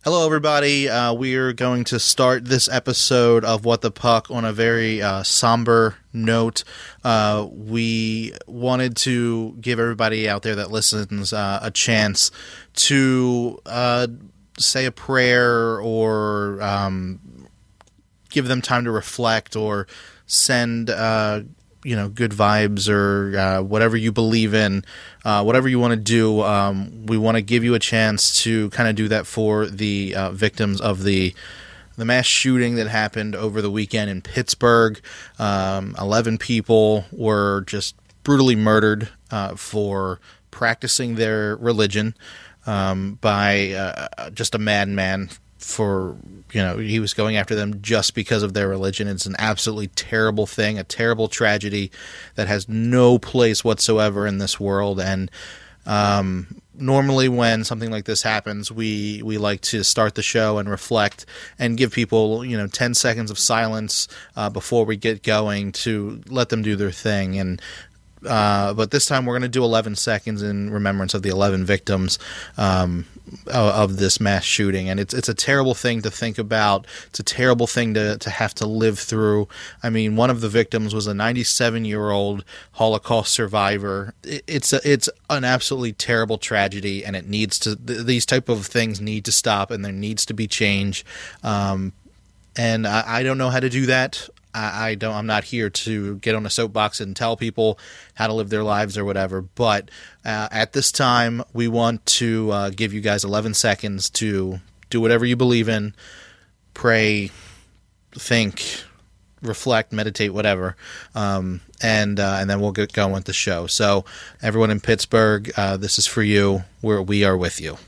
Hello, everybody. We're going to start this episode of What the Puck on a very somber note. We wanted to give everybody out there that listens a chance to say a prayer or give them time to reflect or send good vibes or whatever you believe in, whatever you want to do. We want to give you a chance to kind of do that for the victims of the mass shooting that happened over the weekend in Pittsburgh. 11 people were just brutally murdered for practicing their religion by just a madman. He was going after them just because of their religion. It's an absolutely terrible thing, a terrible tragedy that has no place whatsoever in this world. And normally when something like this happens, we like to start the show and reflect and give people, 10 seconds of silence before we get going to let them do their thing. And but this time we're going to do 11 seconds in remembrance of the 11 victims of this mass shooting. And it's a terrible thing to think about. It's a terrible thing to have to live through. I mean, one of the victims was a 97-year-old Holocaust survivor. It's an absolutely terrible tragedy, and it needs to. These type of things need to stop, and there needs to be change. And I don't know how to do that. I'm not here to get on a soapbox and tell people how to live their lives or whatever. But at this time, we want to give you guys 11 seconds to do whatever you believe in, pray, think, reflect, meditate, whatever, and then we'll get going with the show. So, everyone in Pittsburgh, this is for you. We are with you.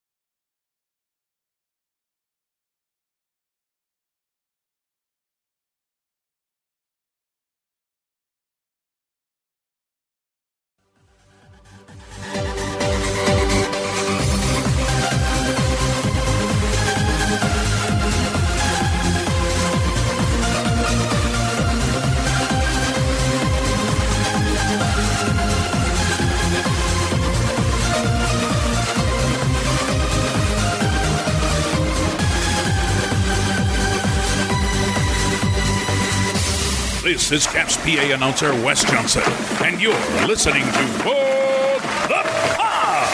This is Caps PA announcer Wes Johnson, and you're listening to What the Puck!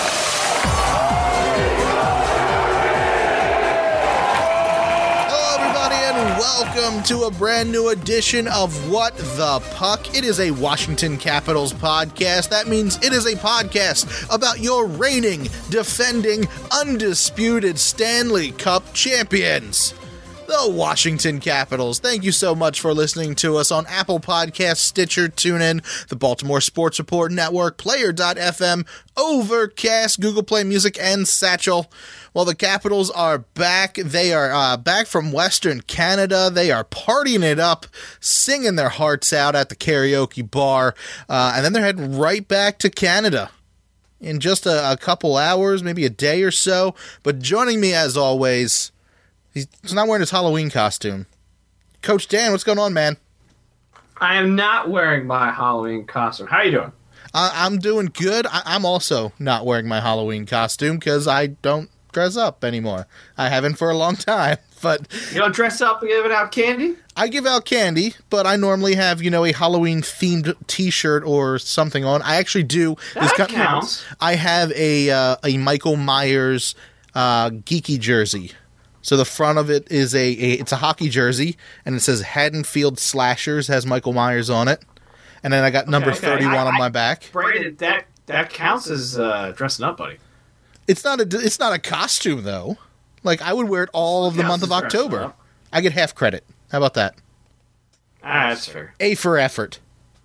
Hello, everybody, and welcome to a brand new edition of What the Puck. It is a Washington Capitals podcast. That means it is a podcast about your reigning, defending, undisputed Stanley Cup champions, the Washington Capitals. Thank you so much for listening to us on Apple Podcasts, Stitcher, TuneIn, the Baltimore Sports Report Network, Player.fm, Overcast, Google Play Music, and Satchel. Well, the Capitals are back. They are back from Western Canada. They are partying it up, singing their hearts out at the karaoke bar, and then they're heading right back to Canada in just a couple hours, maybe a day or so. But joining me, as always, he's not wearing his Halloween costume, Coach Dan. What's going on, man? I am not wearing my Halloween costume. How you doing? I'm doing good. I'm also not wearing my Halloween costume because I don't dress up anymore. I haven't for a long time. But you don't dress up and give out candy? I give out candy, but I normally have, a Halloween-themed T-shirt or something on. I actually do. That counts. I have a Michael Myers geeky jersey. So the front of it is it's a hockey jersey, and it says Haddonfield Slashers, has Michael Myers on it. And then I got number 31 on my back. Brandon, that counts as dressing up, buddy. It's not a costume, though. Like, I would wear it all of the month of October. I get half credit. How about that? That's fair. A for effort.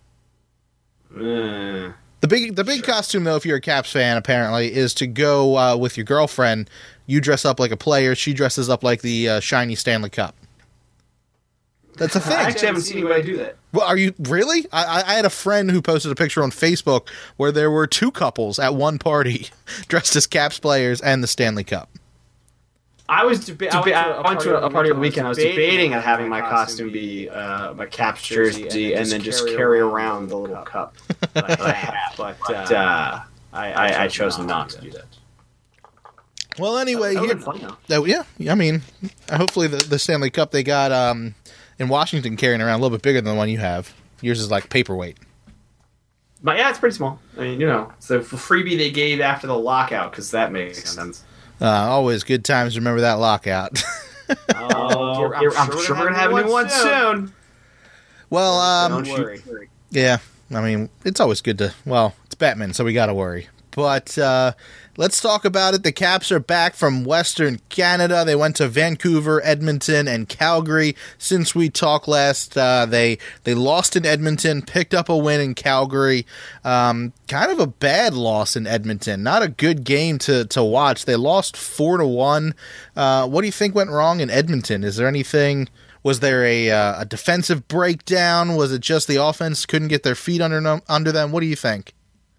The big costume, though, if you're a Caps fan, apparently, is to go with your girlfriend. You dress up like a player. She dresses up like the shiny Stanley Cup. That's a thing. I actually haven't seen anybody do that. Well, are you really? I had a friend who posted a picture on Facebook where there were two couples at one party dressed as Caps players and the Stanley Cup. I went to a party over the weekend. I was debating on having my costume be my Caps jersey and then just carry around the little cup that I have. But I chose not to do that. Well, anyway, that would've been fun, though. Yeah. I mean, hopefully the Stanley Cup they got in Washington carrying around a little bit bigger than the one you have. Yours is like paperweight. But yeah, it's pretty small. I mean, it's the freebie they gave after the lockout, because that makes sense. Always good times to remember that lockout. I'm sure we're going to have a new one soon. Well, don't worry. Yeah, I mean, it's always good to... Well, it's Batman, so we got to worry. But let's talk about it. The Caps are back from Western Canada. They went to Vancouver, Edmonton, and Calgary. Since we talked last, they lost in Edmonton, picked up a win in Calgary. Kind of a bad loss in Edmonton. Not a good game to watch. They lost 4-1. What do you think went wrong in Edmonton? Is there anything... Was there a defensive breakdown? Was it just the offense couldn't get their feet under them? What do you think?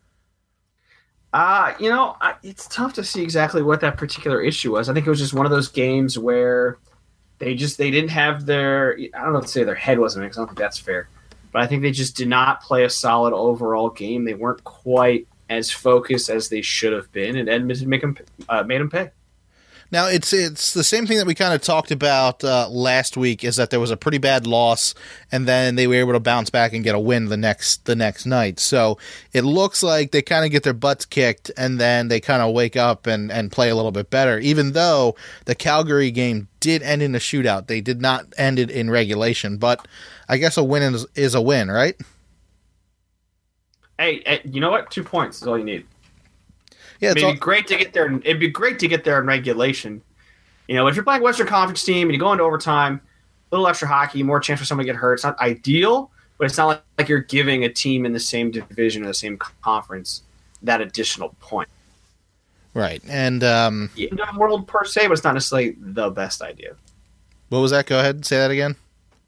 It's tough to see exactly what that particular issue was. I think it was just one of those games where they didn't have their, I don't know if to say their head wasn't in, because I don't think that's fair, but I think they just did not play a solid overall game. They weren't quite as focused as they should have been, and Edmonton made them pay. Now, it's the same thing that we kind of talked about last week, is that there was a pretty bad loss, and then they were able to bounce back and get a win the next night. So it looks like they kind of get their butts kicked, and then they kind of wake up and play a little bit better, even though the Calgary game did end in a shootout. They did not end it in regulation, but I guess a win is a win, right? Hey, you know what? 2 points is all you need. Yeah, it'd be great to get there. It'd be great to get there in regulation. If you're playing a Western Conference team and you go into overtime, a little extra hockey, more chance for somebody to get hurt. It's not ideal, but it's not like you're giving a team in the same division or the same conference that additional point. Right, and in the world per se, but it's not necessarily the best idea. What was that? Go ahead and say that again.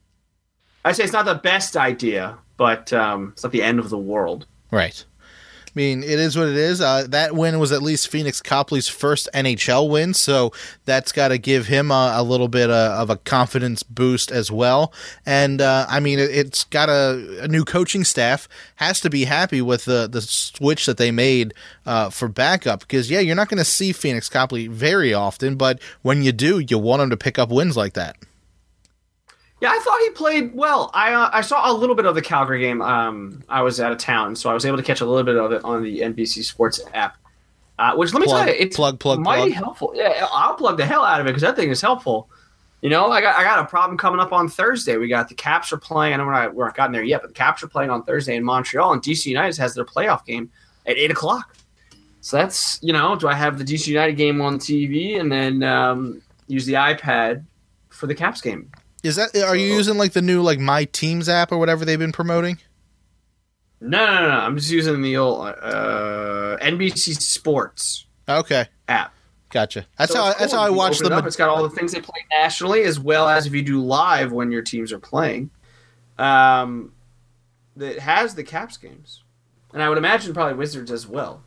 I say it's not the best idea, but it's not the end of the world. Right. I mean, it is what it is. That win was at least Phoenix Copley's first NHL win, so that's got to give him a little bit of a confidence boost as well. And, I mean, it's got a new coaching staff, has to be happy with the switch that they made for backup, because, yeah, you're not going to see Phoenix Copley very often, but when you do, you want him to pick up wins like that. Yeah, I thought he played well. I saw a little bit of the Calgary game. I was out of town, so I was able to catch a little bit of it on the NBC Sports app. Which, let me tell you, it's mighty helpful. Yeah, I'll plug the hell out of it because that thing is helpful. I got a problem coming up on Thursday. We got the Caps are playing. I know we're not gotten there yet, but the Caps are playing on Thursday in Montreal, and DC United has their playoff game at 8:00. So that's, do I have the DC United game on TV and then use the iPad for the Caps game? Are you using like the new My Teams app or whatever they've been promoting? No. I'm just using the old NBC Sports. Okay. App. Gotcha. That's how I watch them. It's got all the things they play nationally, as well as if you do live when your teams are playing. That has the Caps games, and I would imagine probably Wizards as well.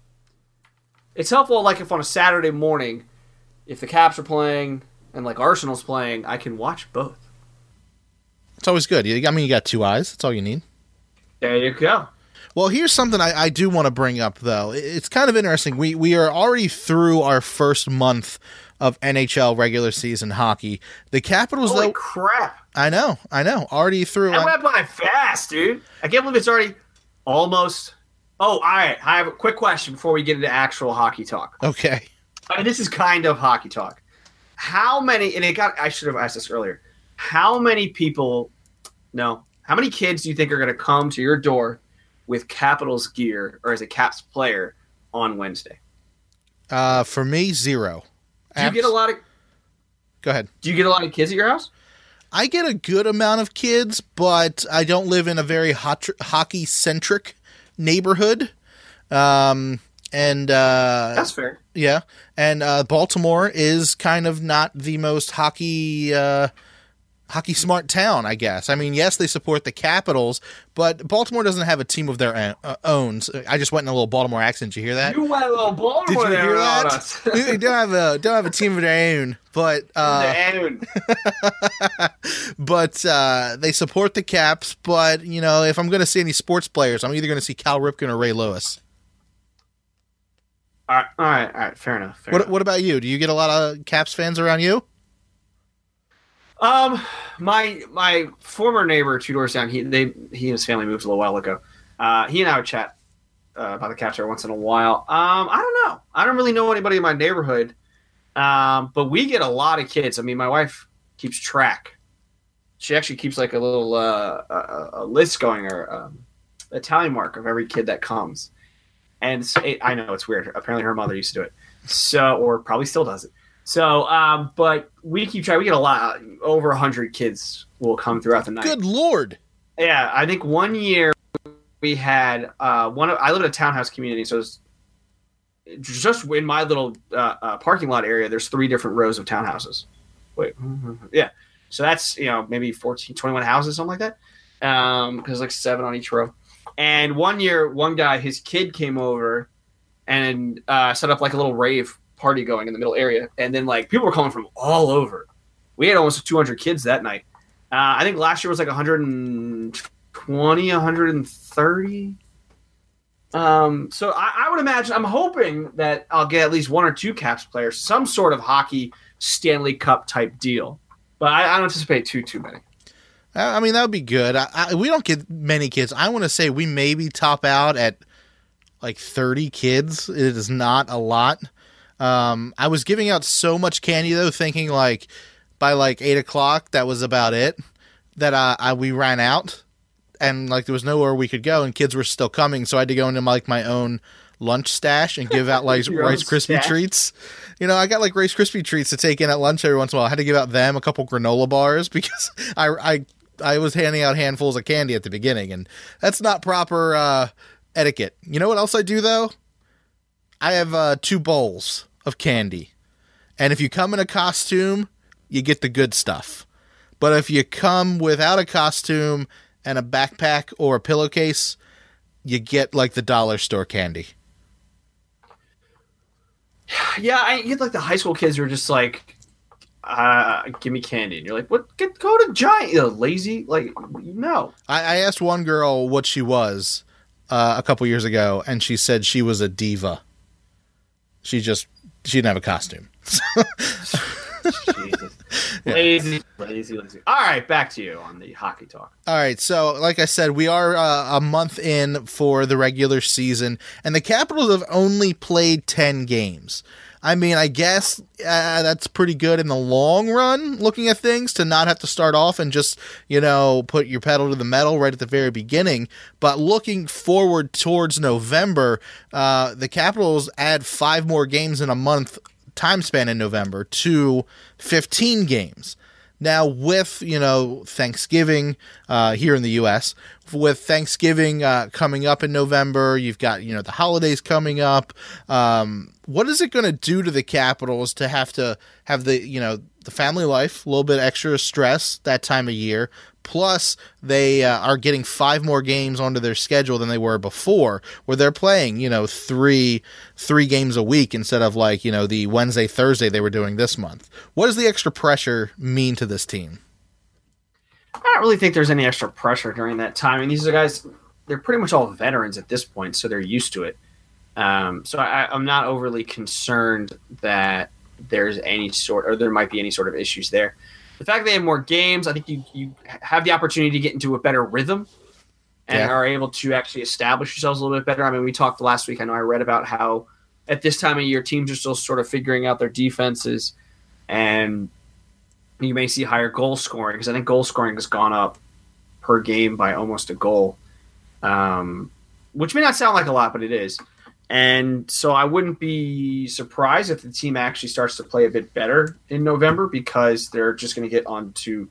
It's helpful, like if on a Saturday morning, if the Caps are playing and like Arsenal's playing, I can watch both. It's always good. You got two eyes. That's all you need. There you go. Well, here's something I do want to bring up, though. It's kind of interesting. We are already through our first month of NHL regular season hockey. The Capitals, Holy crap. I know. Already through. That went by fast, dude. I can't believe it's already almost. Oh, all right. I have a quick question before we get into actual hockey talk. Okay. This is kind of hockey talk. How many, I should have asked this earlier. How many kids do you think are going to come to your door with Capitals gear or as a Caps player on Wednesday? For me, 0. Do you get a lot of... Go ahead. Do you get a lot of kids at your house? I get a good amount of kids, but I don't live in a very hockey-centric neighborhood. That's fair. Yeah, and Baltimore is kind of not the most hockey smart town, I guess. I mean, yes, they support the Capitals, but Baltimore doesn't have a team of their own. I just went in a little Baltimore accent. Did you hear that? You went a little Baltimore. Did you hear that? They don't have a team of their own, but but they support the Caps. But if I'm going to see any sports players, I'm either going to see Cal Ripken or Ray Lewis. All right. Fair enough. What about you? Do you get a lot of Caps fans around you? My former neighbor 2 doors down, he and his family moved a little while ago. He and I would chat about the Caps every once in a while. I don't know. I don't really know anybody in my neighborhood, but we get a lot of kids. I mean, my wife keeps track. She actually keeps like a little a list going, or a tally mark of every kid that comes. And I know it's weird. Apparently, her mother used to do it, or probably still does it. So, but we keep trying. We get a lot, over 100 kids will come throughout the night. Good Lord! Yeah, I think one year we had I live in a townhouse community, so it's just in my little parking lot area. There's 3 different rows of townhouses. Yeah. So that's maybe 14, 21 houses, something like that. Because like 7 on each row. And one year, one guy, his kid came over and set up like a little rave party going in the middle area, and then like people were coming from all over. We had almost 200 kids that night. I think last year was like 120, 130. So I would imagine, I'm hoping that I'll get at least 1 or 2 Caps players, some sort of hockey Stanley Cup type deal. But I don't anticipate too many. I mean, that would be good. We don't get many kids. I want to say we maybe top out at like 30 kids. It is not a lot. I was giving out so much candy, though, thinking like by like 8 o'clock, that was about it, that we ran out, and like there was nowhere we could go, and kids were still coming, so I had to go into my own lunch stash and give out like Rice Krispie treats. I got like Rice Krispie treats to take in at lunch every once in a while. I had to give out them a couple granola bars because I was handing out handfuls of candy at the beginning, and that's not proper etiquette. You know what else I do, though? I have 2 bowls of candy. And if you come in a costume, you get the good stuff. But if you come without a costume and a backpack or a pillowcase, you get like the dollar store candy. Yeah, I get like the high school kids who are just like, give me candy. And you're like, what? Go to Giant. Lazy? Like, no. I asked one girl what she was a couple years ago, and she said she was a diva. She didn't have a costume. Lazy. All right, back to you on the hockey talk. All right, so like I said, we are a month in for the regular season, and the Capitals have only played 10 games. I mean, I guess that's pretty good in the long run, looking at things, to not have to start off and just, put your pedal to the metal right at the very beginning. But looking forward towards November, the Capitals add 5 more games in a month time span in November to 15 games. Now, with, Thanksgiving here in the U.S., with Thanksgiving coming up in November, you've got, the holidays coming up. What is it going to do to the Capitals to have the, the family life, a little bit extra stress that time of year? Plus, they are getting 5 more games onto their schedule than they were before, where they're playing, three games a week instead of like, the Wednesday, Thursday they were doing this month. What does the extra pressure mean to this team? I don't really think there's any extra pressure during that time. I mean, these are guys, they're pretty much all veterans at this point, so they're used to it. So I'm not overly concerned that there's there might be any sort of issues there. The fact that they have more games, I think you have the opportunity to get into a better rhythm and are able to actually establish yourselves a little bit better. I mean, we talked last week, I know I read about how at this time of year, teams are still sort of figuring out their defenses, and you may see higher goal scoring, because I think goal scoring has gone up per game by almost a goal, which may not sound like a lot, but it is. And so I wouldn't be surprised if the team actually starts to play a bit better in November, because they're just going to get onto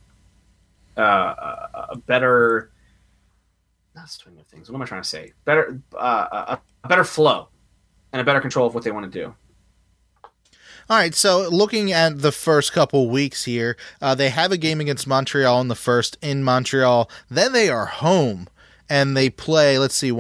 a better – not swing of things. What am I trying to say? Better a better flow and a better control of what they want to do. All right, so looking at the first couple weeks here, they have a game against Montreal in the first in Montreal. Then they are home. And they play,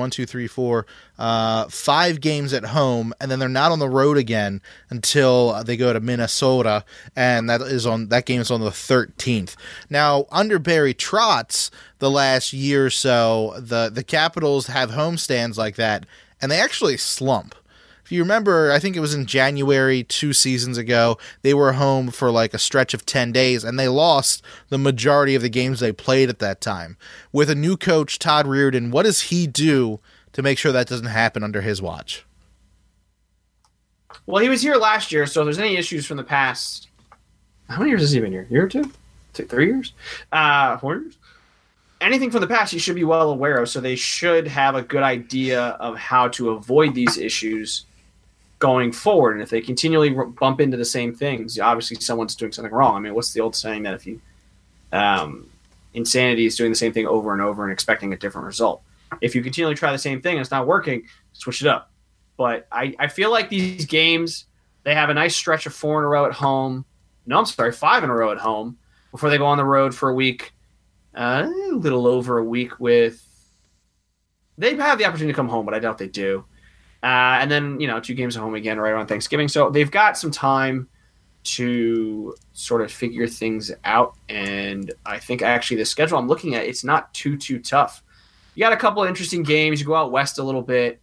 5 games at home, and then they're not on the road again until they go to Minnesota, and that game is on the 13th. Now, under Barry Trotz, the last year or so, the Capitals have homestands like that, and they actually slump. if you remember, I think it was in January 2 seasons ago, they were home for like a stretch of 10 days, and they lost the majority of the games they played at that time. With a new coach, Todd Reirden, what does he do to make sure that doesn't happen under his watch? Well, he was here last year, so if there's any issues from the past, how many years has he been here? A year or two? 3 years? 4 years? Anything from the past he should be well aware of, so they should have a good idea of how to avoid these issues going forward. And if they continually bump into the same things, obviously someone's doing something wrong. I mean, what's the old saying that if you insanity is doing the same thing over and over and expecting a different result. If you continually try the same thing and it's not working, switch it up. But I feel like these games, they have a nice stretch of 4 in a row at home. No, I'm sorry, 5 in a row at home before they go on the road for a week. A little over a week with – they have the opportunity to come home, but I doubt they do. And then, 2 games at home again right around Thanksgiving. So they've got some time to sort of figure things out. And I think actually the schedule I'm looking at, it's not too tough. You got a couple of interesting games. You go out west a little bit.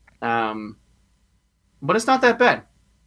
But it's not that bad.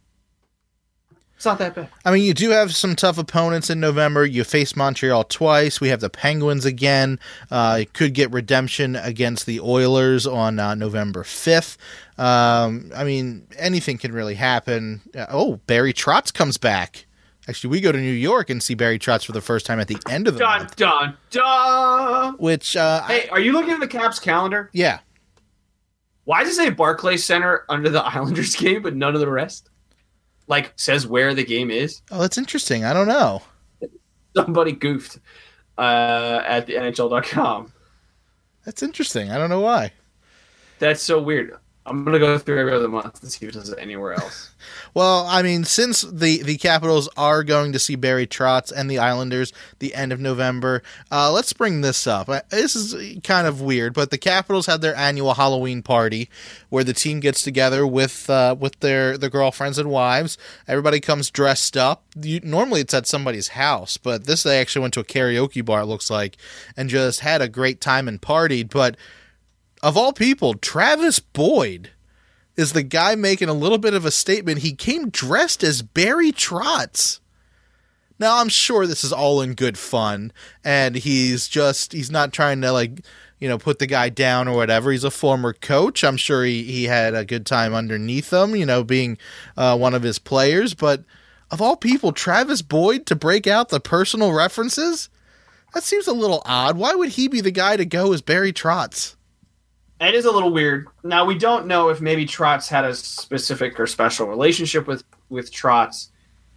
It's not that bad. I mean, you do have some tough opponents in November. You face Montreal twice. We have the Penguins again. You could get redemption against the Oilers on November 5th. I mean, anything can really happen. Barry Trotz comes back. Actually, we go to New York and see Barry Trotz for the first time at the end of the month. Dun. Which, hey, are you looking at the Caps calendar? Yeah. Why does it say Barclays Center under the Islanders game, but none of the rest? Like, says where the game is? Oh, that's interesting. I don't know. Somebody goofed at the NHL.com. That's interesting. I don't know why. That's so weird. I'm going to go through every other month and see if it does it anywhere else. Well, I mean, since the Capitals are going to see Barry Trotz and the Islanders the end of November, let's bring this up. This is kind of weird, but the Capitals have their annual Halloween party where the team gets together with their girlfriends and wives. Everybody comes dressed up. Normally it's at somebody's house, but this they actually went to a karaoke bar, it looks like, and just had a great time and partied. But of all people, Travis Boyd is the guy making a little bit of a statement. He came dressed as Barry Trotz. Now, I'm sure this is all in good fun, and he's not trying to, put the guy down or whatever. He's a former coach. I'm sure he had a good time underneath him, being one of his players. But of all people, Travis Boyd to break out the personal references? That seems a little odd. Why would he be the guy to go as Barry Trotz? It is a little weird. Now, we don't know if maybe Trotz had a specific or special relationship with Trotz.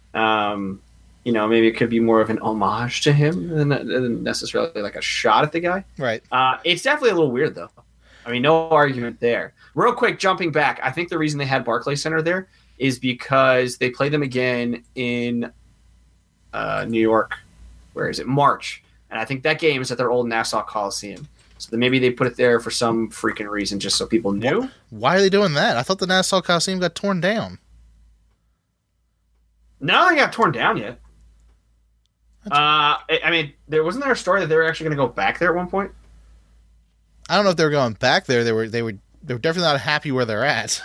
Maybe it could be more of an homage to him than necessarily like a shot at the guy. Right. It's definitely a little weird, though. I mean, no argument there. Real quick, jumping back, I think the reason they had Barclays Center there is because they played them again in New York. Where is it? March. And I think that game is at their old Nassau Coliseum. So maybe they put it there for some freaking reason, just so people knew. Why are they doing that? I thought the Nassau Coliseum got torn down. No, they got torn down yet. There wasn't there a story that they were actually going to go back there at one point? I don't know if they were going back there. They were definitely not happy where they're at.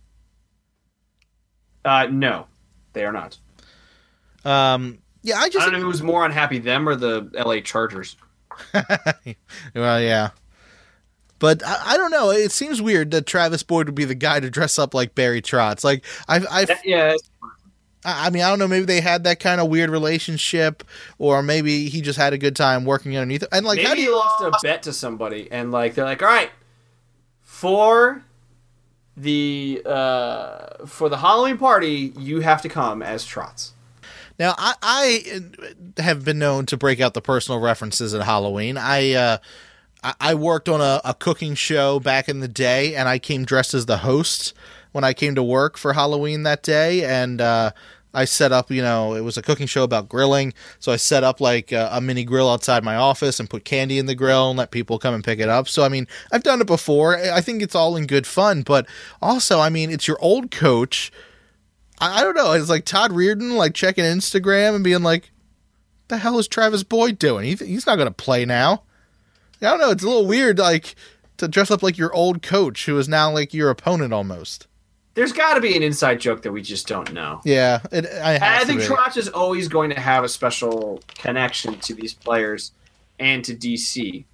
No, they are not. I don't know who was more unhappy, them or the LA Chargers. Well, yeah. But I don't know. It seems weird that Travis Boyd would be the guy to dress up like Barry Trotz. Like, yeah. I mean, I don't know. Maybe they had that kind of weird relationship, or maybe he just had a good time working underneath. And like, maybe he lost a bet to somebody, and like they're like, all right, for the Halloween party, you have to come as Trotz. Now, I have been known to break out the personal references at Halloween. I worked on a cooking show back in the day, and I came dressed as the host when I came to work for Halloween that day, and I set up, it was a cooking show about grilling, so I set up like a mini grill outside my office and put candy in the grill and let people come and pick it up. So, I mean, I've done it before. I think it's all in good fun, but also, I mean, it's your old coach. I don't know. It's like Todd Reirden, like checking Instagram and being like, "The hell is Travis Boyd doing? He's not going to play now." I don't know. It's a little weird, like to dress up like your old coach, who is now like your opponent almost. There's got to be an inside joke that we just don't know. Yeah, I think Trotz is always going to have a special connection to these players and to DC.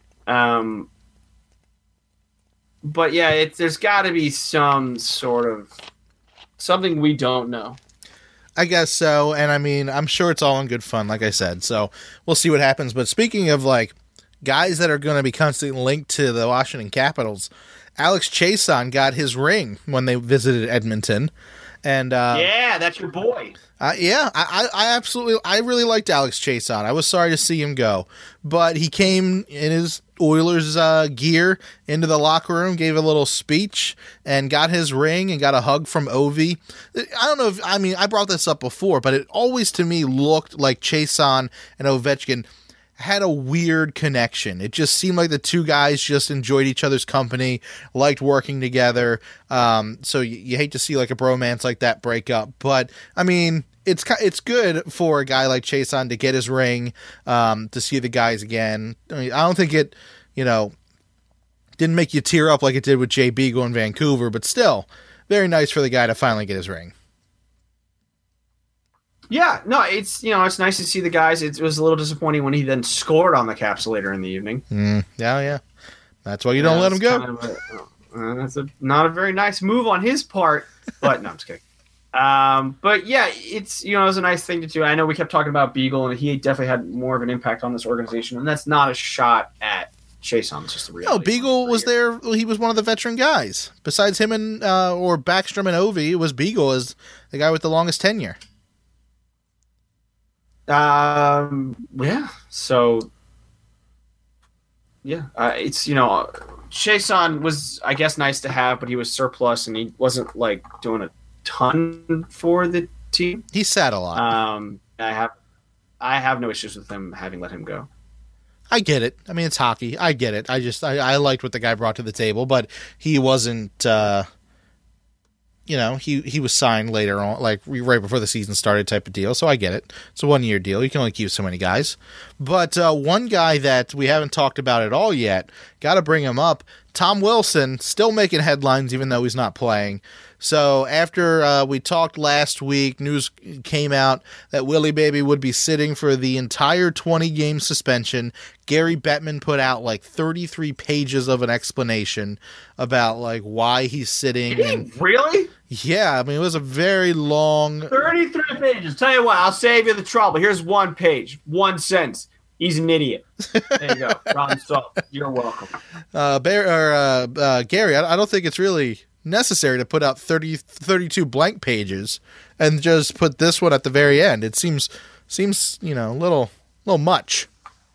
But yeah, there's got to be some sort of something we don't know. I guess so, and I mean, I'm sure it's all in good fun, like I said. So we'll see what happens. But speaking of like guys that are going to be constantly linked to the Washington Capitals, Alex Chiasson got his ring when they visited Edmonton, and yeah, that's your boy. Yeah, I really liked Alex Chiasson. I was sorry to see him go, but he came in his Oilers gear into the locker room, gave a little speech, and got his ring and got a hug from Ovi. I brought this up before, but it always to me looked like Chiasson and Ovechkin had a weird connection. It just seemed like the two guys just enjoyed each other's company, liked working together. So you hate to see like a bromance like that break up. But I mean, it's good for a guy like Chiasson to get his ring, to see the guys again. I mean, I don't think it, didn't make you tear up like it did with Jay Beagle in Vancouver, but still very nice for the guy to finally get his ring. Yeah, no, it's it's nice to see the guys. It was a little disappointing when he then scored on the Caps later in the evening. Yeah. That's why you don't let him go. That's not a very nice move on his part, but no, I'm just kidding. But yeah, it's it was a nice thing to do. I know we kept talking about Beagle, and he definitely had more of an impact on this organization, and that's not a shot at Chiasson. It's just the reality. No, Beagle was there. He was one of the veteran guys. Besides him and or Backstrom and Ovi, it was Beagle as the guy with the longest tenure. Yeah. So, yeah, it's Chiasson was, I guess, nice to have, but he was surplus, and he wasn't like doing a ton for the team. He sat a lot. I have no issues with them having let him go. I get it. I mean, it's hockey. I get it. I liked what the guy brought to the table, but he wasn't. He was signed later on, like right before the season started type of deal. So I get it. It's a 1-year deal. You can only keep so many guys. But one guy that we haven't talked about at all yet, got to bring him up, Tom Wilson, still making headlines even though he's not playing. So after we talked last week, news came out that Willie Baby would be sitting for the entire 20-game suspension. Gary Bettman put out like 33 pages of an explanation about like why he's sitting. Really? Yeah, I mean, it was a very long... 33 pages. Tell you what, I'll save you the trouble. Here's one page, one sentence. He's an idiot. There you go. Problem solved. You're welcome. Gary, I don't think it's really necessary to put out 32 blank pages and just put this one at the very end. It seems a little much.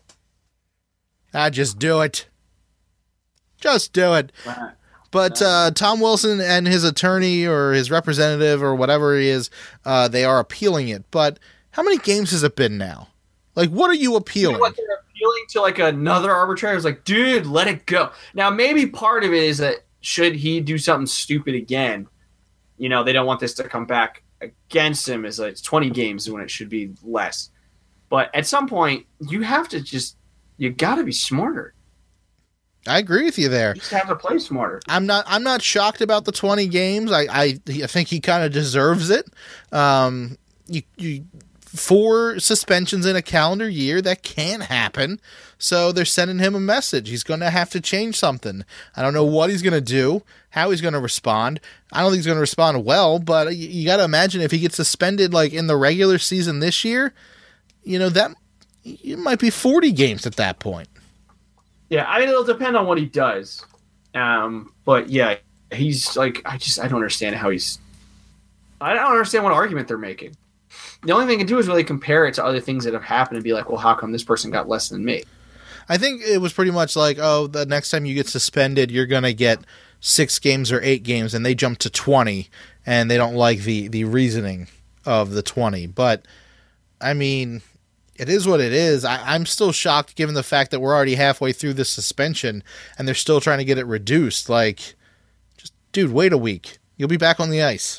Just do it. Just do it. Right. But Tom Wilson and his attorney or his representative or whatever he is, they are appealing it. But how many games has it been now? Like, what are you appealing? What they're appealing to, like, another arbitrator is like, dude, let it go. Now, maybe part of it is that should he do something stupid again, they don't want this to come back against him. It's 20 games when it should be less. But at some point, you have to you got to be smarter. I agree with you there. You just have to play smarter. I'm not shocked about the 20 games. I think he kind of deserves it. You 4 suspensions in a calendar year, that can't happen. So they're sending him a message. He's going to have to change something. I don't know what he's going to do, how he's going to respond. I don't think he's going to respond well, but you got to imagine if he gets suspended like in the regular season this year, that it might be 40 games at that point. Yeah, I mean, it'll depend on what he does. But yeah, he's like, I don't understand I don't understand what argument they're making. The only thing they can do is really compare it to other things that have happened and be like, well, how come this person got less than me? I think it was pretty much like, oh, the next time you get suspended, you're going to get 6 games or 8 games, and they jump to 20, and they don't like the reasoning of the 20. But, I mean, it is what it is. I'm still shocked given the fact that we're already halfway through this suspension, and they're still trying to get it reduced. Like, just, dude, wait a week. You'll be back on the ice.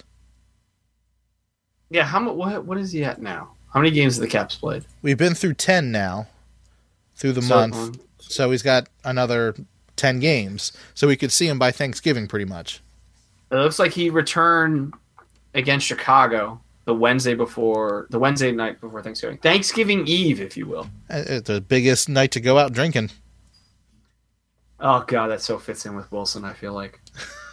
Yeah, what is he at now? How many games have the Caps played? We've been through 10 now, through the month. So he's got another 10 games. So we could see him by Thanksgiving pretty much. It looks like he returned against Chicago the Wednesday night before Thanksgiving. Thanksgiving Eve, if you will. It's the biggest night to go out drinking. Oh, God, that so fits in with Wilson, I feel like.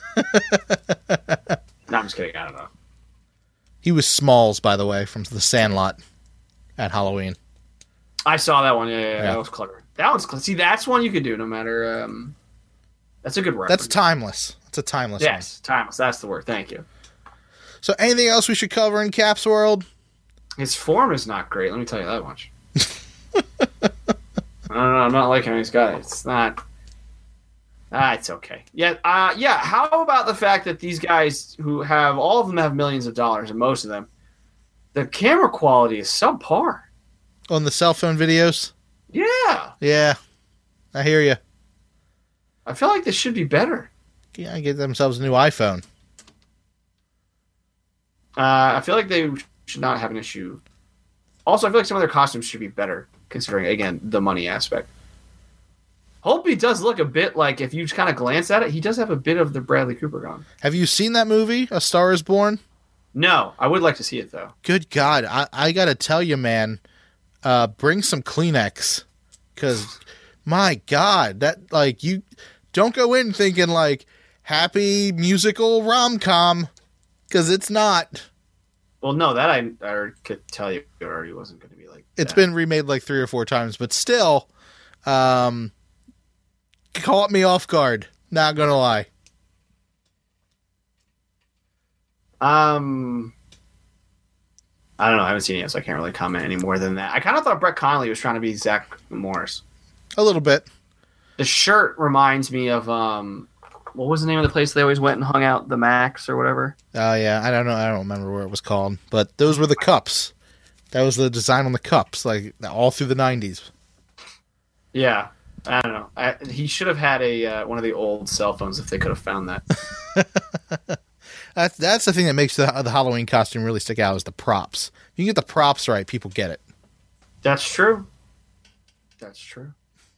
No, I'm just kidding. I don't know. He was Smalls, by the way, from The Sandlot at Halloween. I saw that one. Yeah. That was clever. See, that's one you could do no matter... that's a good reference. That's timeless. It's a timeless one. Yes, timeless. That's the word. Thank you. So anything else we should cover in Caps World? His form is not great. Let me tell you that much. I don't know. I'm not liking these guys. It's not... it's okay. Yeah. How about the fact that these guys who have... All of them have millions of dollars, and most of them, the camera quality is subpar. On the cell phone videos? Yeah. Yeah. I hear you. I feel like this should be better. Yeah, get themselves a new iPhone. I feel like they should not have an issue. Also, I feel like some of their costumes should be better, considering, again, the money aspect. Holtby does look a bit like, if you just kind of glance at it, he does have a bit of the Bradley Cooper going. Have you seen that movie, A Star is Born? No, I would like to see it, though. Good God. I got to tell you, man, bring some Kleenex. Because, my God, that, like, you don't go in thinking, like, happy musical rom-com, because it's not. Well, no, that I could tell you it already wasn't going to be like that. It's been remade like 3 or 4 times, but still, caught me off guard. Not going to lie. I don't know. I haven't seen it yet, so I can't really comment any more than that. I kind of thought Brett Connolly was trying to be Zach Morris. A little bit. The shirt reminds me of, what was the name of the place they always went and hung out? The Max or whatever? Oh, yeah. I don't know. I don't remember what it was called. But those were the cups. That was the design on the cups, like all through the 90s. Yeah. I don't know. He should have had one of the old cell phones if they could have found that. That's the thing that makes the Halloween costume really stick out is the props. If you can get the props right, people get it. That's true. That's true.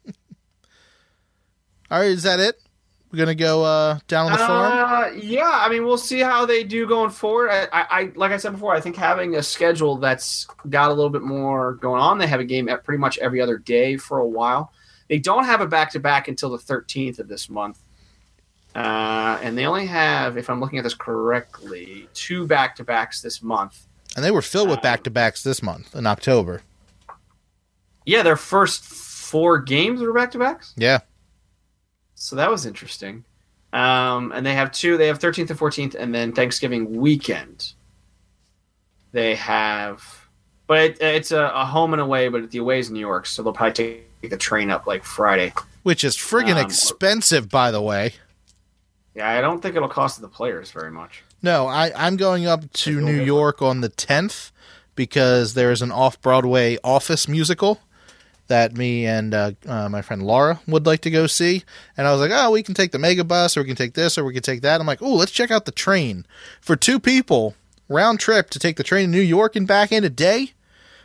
All right, is that it? We're going to go down on the farm? Yeah, I mean, we'll see how they do going forward. I like I said before, I think having a schedule that's got a little bit more going on. They have a game at pretty much every other day for a while. They don't have a back-to-back until the 13th of this month. And they only have, if I'm looking at this correctly, 2 back-to-backs this month. And they were filled with back-to-backs this month in October. Yeah, their first 4 games were back-to-backs? Yeah. So that was interesting. And they have 2. They have 13th and 14th, and then Thanksgiving weekend. They have... But it's a home and away, but the away is New York, so they'll probably take the train up like Friday. Which is friggin' expensive, by the way. Yeah, I don't think it'll cost the players very much. No, I'm going up to New York on the 10th because there's an off-Broadway Office musical that me and my friend Laura would like to go see. And I was like, oh, we can take the Megabus, or we can take this, or we can take that. I'm like, oh, let's check out the train. For 2 people, round trip to take the train to New York and back in a day,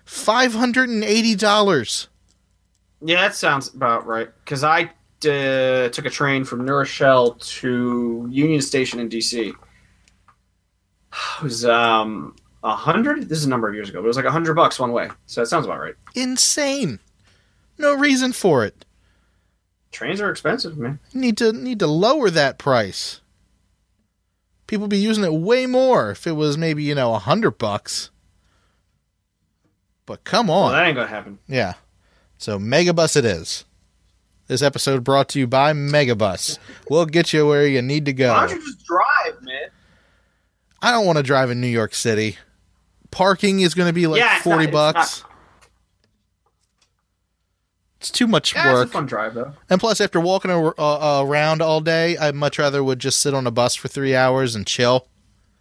$580. Yeah, that sounds about right. Because I took a train from New Rochelle to Union Station in D.C. It was $100. This is a number of years ago, but it was like $100 one way. So that sounds about right. Insane. No reason for it. Trains are expensive, man. You need to lower that price. People be using it way more if it was maybe, $100. But come on. Well, that ain't gonna happen. Yeah. So Megabus it is. This episode brought to you by Megabus. We'll get you where you need to go. Why don't you just drive, man? I don't want to drive in New York City. Parking is going to be like $40. It's too much work. It's a fun drive, though. And plus, after walking around all day, I'd much rather would just sit on a bus for 3 hours and chill.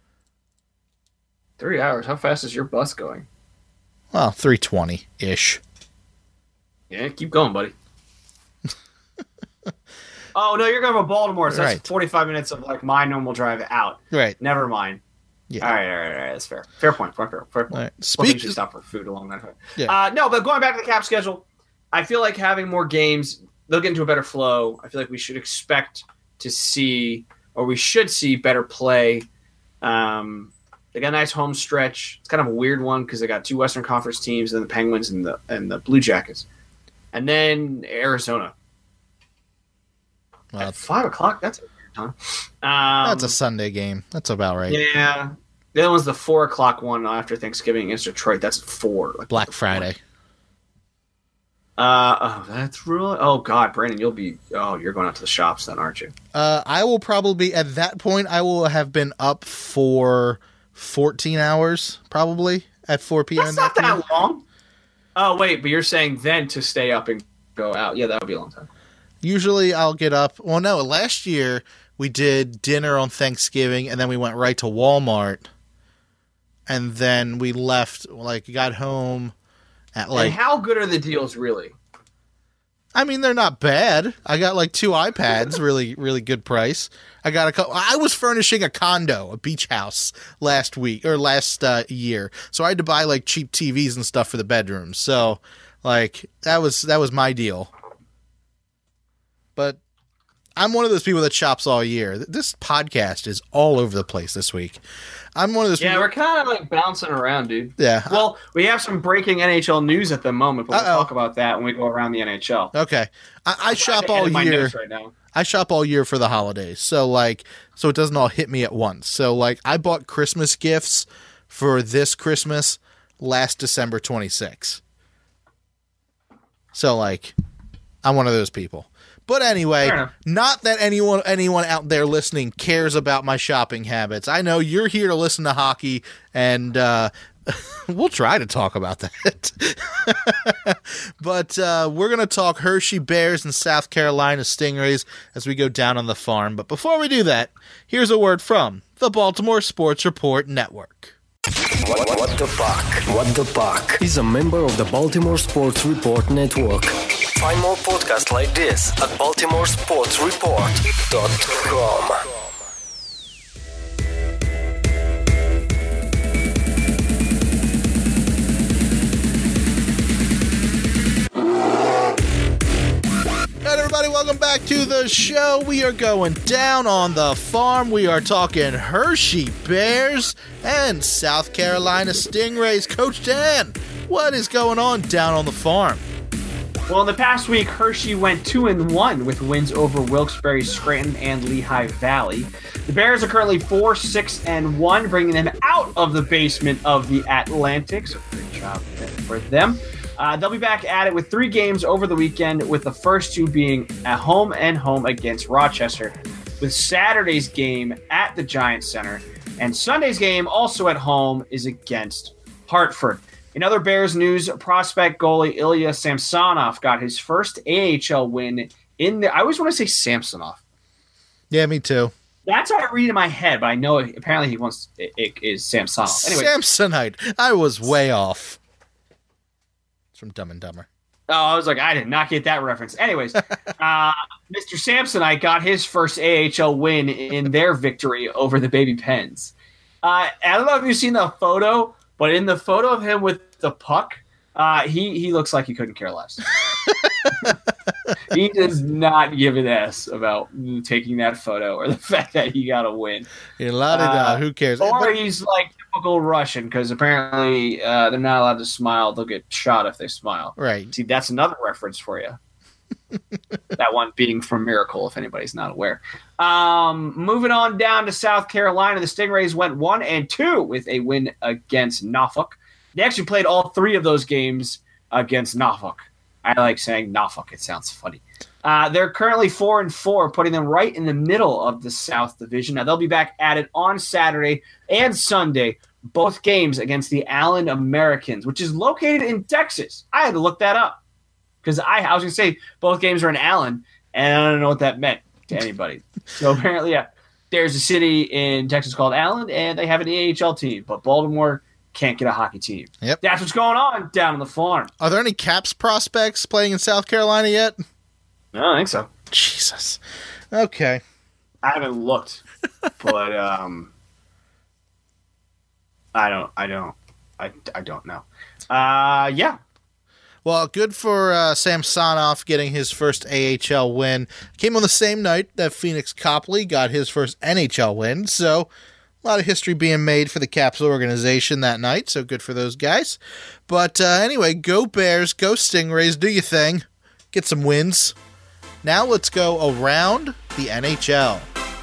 3 hours? How fast is your bus going? Well, 320-ish. Yeah, keep going, buddy. Oh, no, you're going to Baltimore, so that's 45 minutes of like my normal drive out. Right. Never mind. Yeah. All right. That's fair. Fair point. Fair point. Right. We should stop for food along that way. Yeah. No, but going back to the cap schedule, I feel like having more games, they'll get into a better flow. I feel like we should expect to see or we should see better play. They got a nice home stretch. It's kind of a weird one because they got 2 Western Conference teams, and the Penguins and the Blue Jackets, and then Arizona. At 5 o'clock. That's a weird time. That's a Sunday game. That's about right. Yeah. The other one's the 4 o'clock one after Thanksgiving against Detroit. That's 4. Like Black Friday. That's really. Oh God, Brandon, you're going out to the shops then, aren't you? I will probably at that point. I will have been up for 14 hours, probably at 4 p.m. That's not that long. Oh wait, but you're saying then to stay up and go out? Yeah, that would be a long time. Usually, I'll get up. Well, no, last year we did dinner on Thanksgiving, and then we went right to Walmart, and then we left. Like, got home. And how good are the deals, really? I mean, they're not bad. I got like 2 iPads, really, really good price. I was furnishing a condo, a beach house last year, so I had to buy like cheap TVs and stuff for the bedrooms. So, like that was my deal. But I'm one of those people that shops all year. This podcast is all over the place this week. I'm one of those. Yeah, we're kind of like bouncing around, dude. Yeah. Well, we have some breaking NHL news at the moment, but we'll talk about that when we go around the NHL. Okay. I shop all year. Right now. I shop all year for the holidays, so it doesn't all hit me at once. So like, I bought Christmas gifts for this Christmas last December 26. So like, I'm one of those people. But anyway, not that anyone out there listening cares about my shopping habits. I know you're here to listen to hockey, and we'll try to talk about that. But we're going to talk Hershey Bears and South Carolina Stingrays as we go down on the farm. But before we do that, here's a word from the Baltimore Sports Report Network. What the Puck? What the Puck is a member of the Baltimore Sports Report Network. Find more podcasts like this at baltimoresportsreport.com. Alright, everybody, welcome back to the show. We are going down on the farm. We are talking Hershey Bears and South Carolina Stingrays. Coach Dan, what is going on down on the farm? Well, in the past week, Hershey went 2-1 with wins over Wilkes-Barre, Scranton, and Lehigh Valley. The Bears are currently 4-6-1, bringing them out of the basement of the Atlantic. So great job for them. They'll be back at it with 3 games over the weekend, with the first 2 being at home and home against Rochester, with Saturday's game at the Giants Center, and Sunday's game, also at home, is against Hartford. In other Bears news, prospect goalie Ilya Samsonov got his first AHL win I always want to say Samsonov. Yeah, me too. That's how I read in my head, but I know apparently it is Samsonov. Anyway, Samsonite. I was way off. It's from Dumb and Dumber. Oh, I was like, I did not get that reference. Anyways, Mr. Samsonite got his first AHL win in their victory over the Baby Pens. I don't know if you've seen the photo, but in the photo of him with the puck, he looks like he couldn't care less. He does not give an S about taking that photo or the fact that he got a win. Who cares? Or he's like typical Russian, because apparently they're not allowed to smile. They'll get shot if they smile. Right. See, that's another reference for you. That one being from Miracle, if anybody's not aware. Moving on down to South Carolina, the Stingrays went 1-2 with a win against Norfolk. They actually played all 3 of those games against Norfolk. I like saying Norfolk. It sounds funny. They're currently 4-4, putting them right in the middle of the South Division. Now, they'll be back at it on Saturday and Sunday, both games against the Allen Americans, which is located in Texas. I had to look that up because I was going to say both games are in Allen, and I don't know what that meant to anybody. So apparently, yeah, there's a city in Texas called Allen, and they have an AHL team, but Baltimore can't get a hockey team. Yep. That's what's going on down on the farm. Are there any Caps prospects playing in South Carolina yet? I don't think so. Jesus. Okay. I haven't looked, but I don't know. Yeah. Well, good for Samsonov getting his first AHL win. Came on the same night that Phoenix Copley got his first NHL win, so a lot of history being made for the Caps organization that night, so good for those guys. But anyway, go Bears, go Stingrays, do your thing, get some wins. Now let's go around the NHL.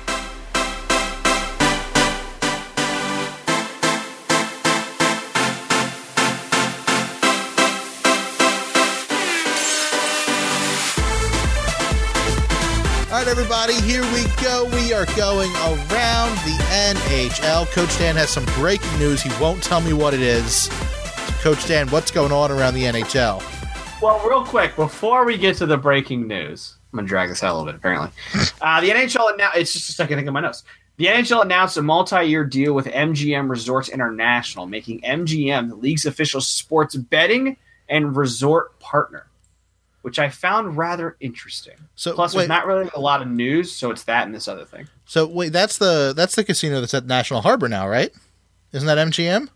All right, everybody, here we go. We are going around the NHL. Coach Dan has some breaking news. He won't tell me what it is. Coach Dan, what's going on around the NHL? Well, real quick, before we get to the breaking news, I'm going to drag this out a little bit, apparently. The NHL announced, it's just a second thing in my notes. The NHL announced a multi-year deal with MGM Resorts International, making MGM the league's official sports betting and resort partner, which I found rather interesting. Plus, there's not really a lot of news, so it's that and this other thing. So, wait, that's the casino that's at National Harbor now, right? Isn't that MGM?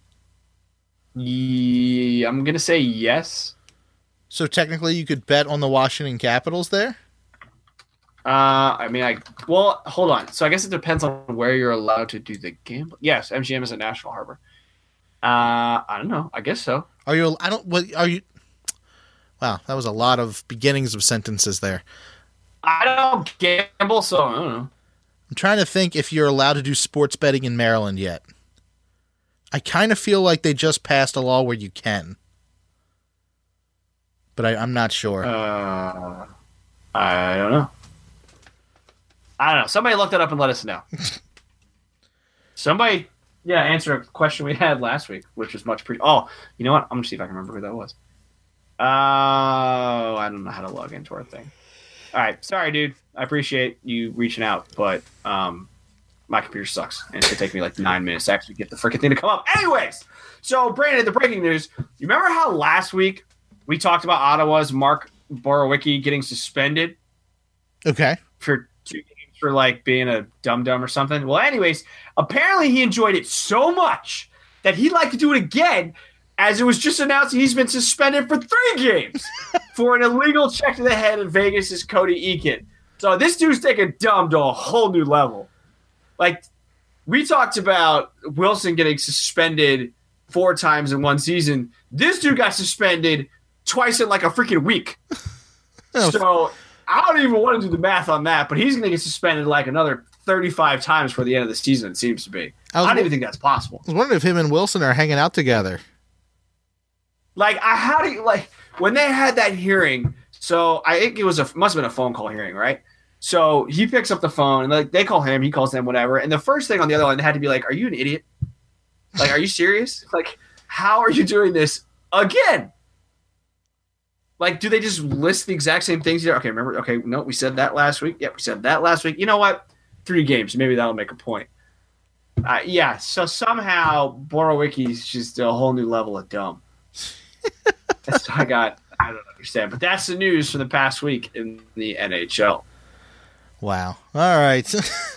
Yeah, I'm going to say yes. So, technically, you could bet on the Washington Capitals there? Well, hold on. So, I guess it depends on where you're allowed to do the gambling. Yes, MGM is at National Harbor. I don't know. I guess so. Wow, that was a lot of beginnings of sentences there. I don't gamble, so I don't know. I'm trying to think if you're allowed to do sports betting in Maryland yet. I kind of feel like they just passed a law where you can. But I'm not sure. I don't know. Somebody look that up and let us know. Somebody, answer a question we had last week, which was much pretty. Oh, you know what? I'm going to see if I can remember who that was. Oh, I don't know how to log into our thing. All right. Sorry, dude. I appreciate you reaching out, but my computer sucks, and it's going to take me like 9 minutes to actually get the freaking thing to come up. Anyways, so Brandon, the breaking news. You remember how last week we talked about Ottawa's Mark Borowicki getting suspended? Okay. For 2 games for like being a dum-dum or something? Well, anyways, apparently he enjoyed it so much that he'd like to do it again, as it was just announced he's been suspended for 3 games for an illegal check to the head of Vegas' Cody Eakin. So this dude's taking dumb to a whole new level. Like, we talked about Wilson getting suspended 4 times in one season. This dude got suspended twice in like a freaking week. So I don't even want to do the math on that, but he's going to get suspended like another 35 times for the end of the season, it seems to be. I don't even think that's possible. I was wondering if him and Wilson are hanging out together. Like, when they had that hearing, so I think must have been a phone call hearing, right? So he picks up the phone, and like they call him, he calls them, whatever. And the first thing on the other line, they had to be like, "Are you an idiot? Like, are you serious? Like, how are you doing this again? Like, do they just list the exact same things here? Okay, remember? Okay, no, we said that last week. Yep, we said that last week. You know what? 3 games, maybe that'll make a point. So somehow Borowicki's just a whole new level of dumb. That's what I don't understand. But that's the news from the past week in the NHL. Wow. All right.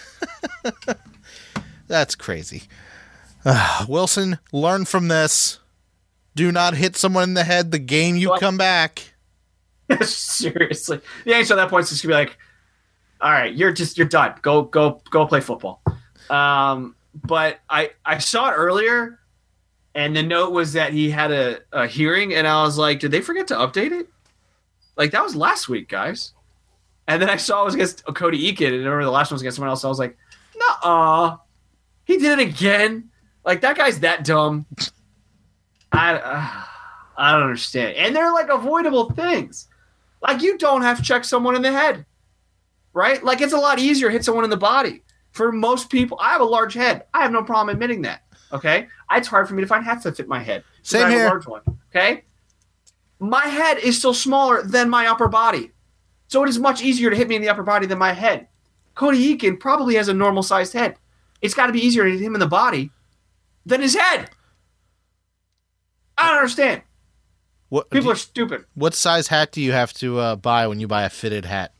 That's crazy. Wilson, learn from this. Do not hit someone in the head the game you come back. Seriously. The NHL at that point is just going to be like, all right, you're done. Go play football. But I saw it earlier, and the note was that he had a hearing, and I was like, did they forget to update it? Like, that was last week, guys. And then I saw it was against Cody Eakin, and remember the last one was against someone else. So I was like, nuh-uh. He did it again. Like, that guy's that dumb. I don't understand. And they're, like, avoidable things. Like, you don't have to check someone in the head. Right? Like, it's a lot easier to hit someone in the body. For most people, I have a large head. I have no problem admitting that. Okay? It's hard for me to find hats that fit my head. Same I have here. a large one. Okay? My head is still smaller than my upper body. So it is much easier to hit me in the upper body than my head. Cody Eakin probably has a normal-sized head. It's got to be easier to hit him in the body than his head. I don't understand. People are stupid. What size hat do you have to buy when you buy a fitted hat?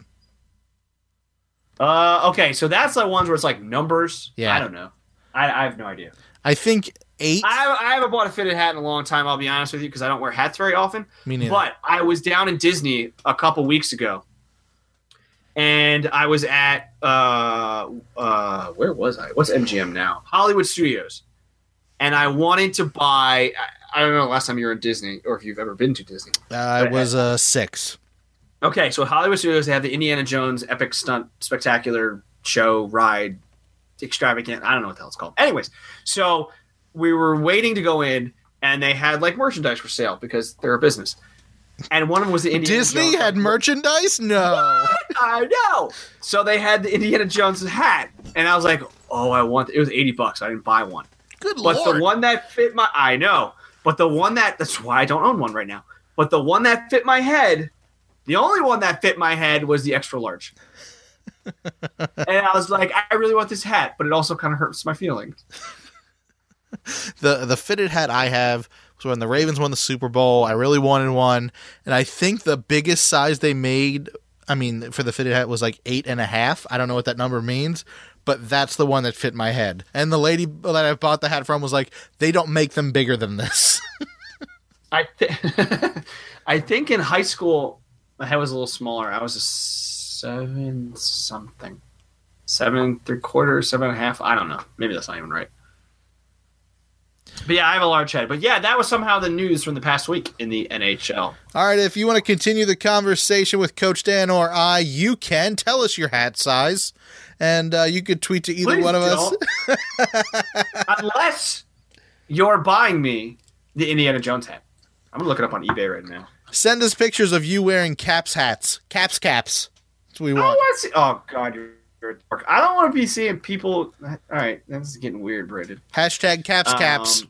Okay, so that's the ones where it's like numbers. Yeah. I don't know. I have no idea. I think 8? I haven't bought a fitted hat in a long time, I'll be honest with you, because I don't wear hats very often. Me neither. But I was down in Disney a couple weeks ago, and I was at where was I? What's MGM now? Hollywood Studios. And I wanted to buy. I don't know the last time you were in Disney, or if you've ever been to Disney. I was 6. Okay, so Hollywood Studios, they have the Indiana Jones Epic Stunt Spectacular Show Ride Extravagant. I don't know what the hell it's called. Anyways, so we were waiting to go in, and they had like merchandise for sale because they're a business. And one of them was the Indiana Disney Jones had merchandise? No. What? I know. So they had the Indiana Jones hat, and I was like, "Oh, I want." It was $80. I didn't buy one. Good But Lord. the one that fit my, I know. But the one that's why I don't own one right now. But the one that fit my head, the only one that fit my head was the extra large. And I was like, I really want this hat, but it also kind of hurts my feelings. The fitted hat I have was when the Ravens won the Super Bowl. I really wanted one, and I think the biggest size they made, I mean, for the fitted hat was like 8.5. I don't know what that number means, but that's the one that fit my head. And the lady that I bought the hat from was like, they don't make them bigger than this. I think in high school, my head was a little smaller. I was a 7-something. 7 3/4, 7.5. I don't know. Maybe that's not even right. But yeah, I have a large head. But yeah, that was somehow the news from the past week in the NHL. All right, if you want to continue the conversation with Coach Dan or I, you can. Tell us your hat size. And you could tweet to either one of us. Unless you're buying me the Indiana Jones hat. I'm going to look it up on eBay right now. Send us pictures of you wearing Caps hats. Caps. That's what we want. Oh, God, you're a dork. I don't want to be seeing people. All right, that's getting weird, Brandon. Hashtag Caps.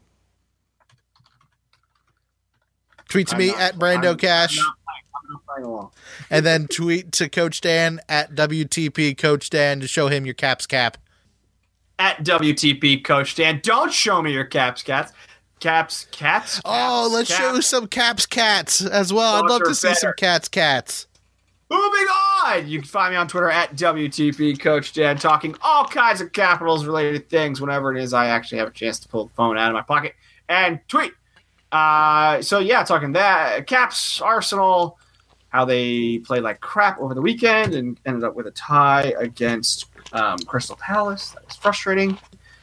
Tweet to me at Brando Cash. I'm not playing along. And then tweet to Coach Dan at WTP Coach Dan to show him your Caps cap. At WTP Coach Dan. Don't show me your Caps cats. Cats. Oh, let's show some Caps cats as well. I'd love to see some cats. Moving on! You can find me on Twitter at WTP Coach Dan, talking all kinds of Capitals related things whenever it is I actually have a chance to pull the phone out of my pocket and tweet. So yeah, talking that Caps, Arsenal, how they played like crap over the weekend and ended up with a tie against Crystal Palace. That was frustrating.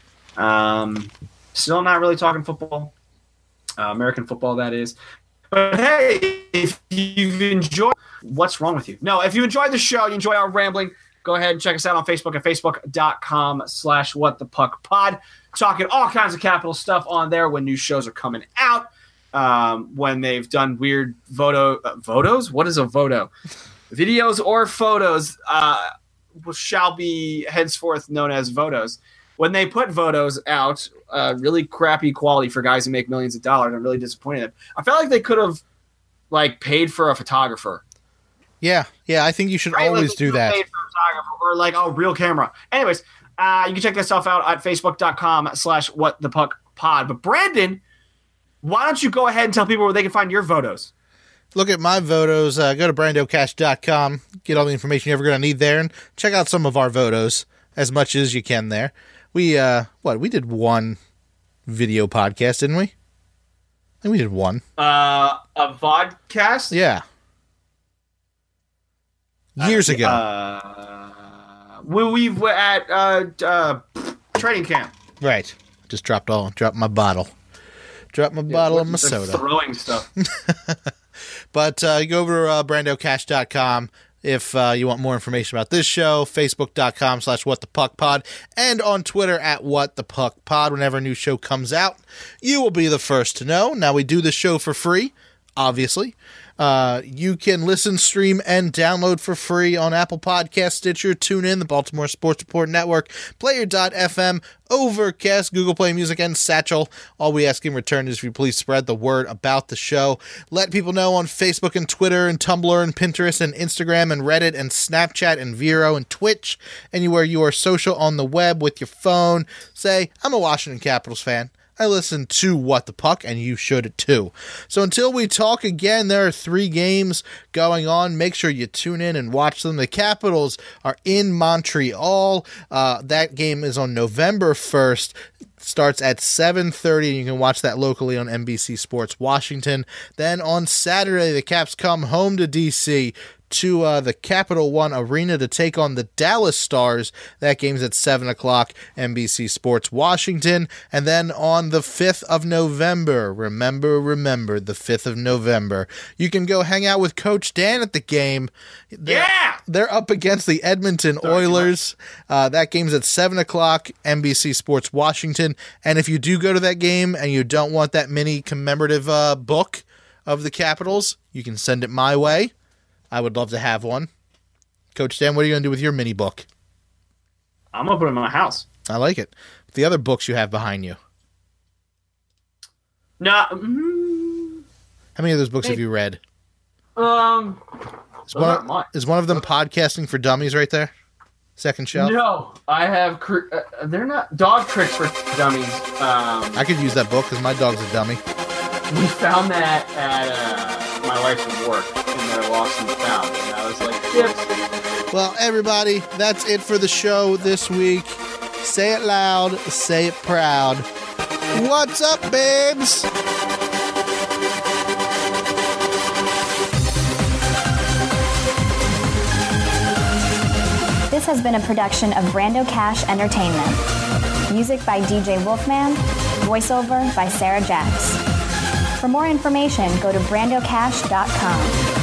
Still not really talking football, American football, that is. But hey, if you've enjoyed, what's wrong with you? No, if you enjoyed the show, you enjoy our rambling, go ahead and check us out on Facebook at facebook.com/whatthepuckpod. Talking all kinds of Capital stuff on there when new shows are coming out. When they've done weird photos. What is a photo? Videos or photos shall be henceforth known as photos. When they put photos out, really crappy quality for guys who make millions of dollars, I'm really disappointed. I felt like they could have paid for a photographer. Yeah, I think you should always do that. Paid for a photographer or real camera. Anyways, you can check that stuff out at facebook.com/whatthepuckpod. But Brandon, why don't you go ahead and tell people where they can find your photos? Look at my photos. Go to brandocash.com. Get all the information you're ever going to need there. And check out some of our photos as much as you can there. We did one video podcast, didn't we? I think we did one. A vodcast? Yeah. Years ago. We were at training camp. Right. Just dropped my bottle. Dropped my bottle of my soda. Throwing stuff. But you go over to brandocash.com if you want more information about this show. Facebook.com/whatthepuckpod and on Twitter at whatthepuckpod. Whenever a new show comes out, you will be the first to know. Now, we do this show for free, obviously. You can listen, stream, and download for free on Apple Podcasts, Stitcher, TuneIn, the Baltimore Sports Report Network, Player.fm, Overcast, Google Play Music, and Satchel. All we ask in return is if you please spread the word about the show. Let people know on Facebook and Twitter and Tumblr and Pinterest and Instagram and Reddit and Snapchat and Vero and Twitch. Anywhere you are social on the web with your phone. Say, I'm a Washington Capitals fan. I listen to What the Puck, and you should too. So until we talk again, there are 3 games going on. Make sure you tune in and watch them. The Capitals are in Montreal. That game is on November 1st. starts at 7:30, and you can watch that locally on NBC Sports Washington. Then on Saturday, the Caps come home to D.C., to the Capital One Arena to take on the Dallas Stars. That game's at 7 o'clock, NBC Sports Washington. And then on the 5th of November, remember, the 5th of November, you can go hang out with Coach Dan at the game. They're up against the Edmonton Oilers. That game's at 7 o'clock, NBC Sports Washington. And if you do go to that game and you don't want that mini commemorative book of the Capitals, you can send it my way. I would love to have one. Coach Dan, what are you going to do with your mini book? I'm going to put it in my house. I like it. The other books you have behind you. No. How many of those books have you read? Is one of them Podcasting for Dummies right there? Second shelf? No. I have... they're not... Dog Tricks for Dummies. I could use that book because my dog's a dummy. We found that at my wife's work. I lost and found, and I was like, tips. Well, everybody, that's it for the show this week. Say it loud, say it proud. What's up, babes? This has been a production of Brando Cash Entertainment. Music by DJ Wolfman. Voiceover by Sarah Jacks. For more information, go to brandocash.com.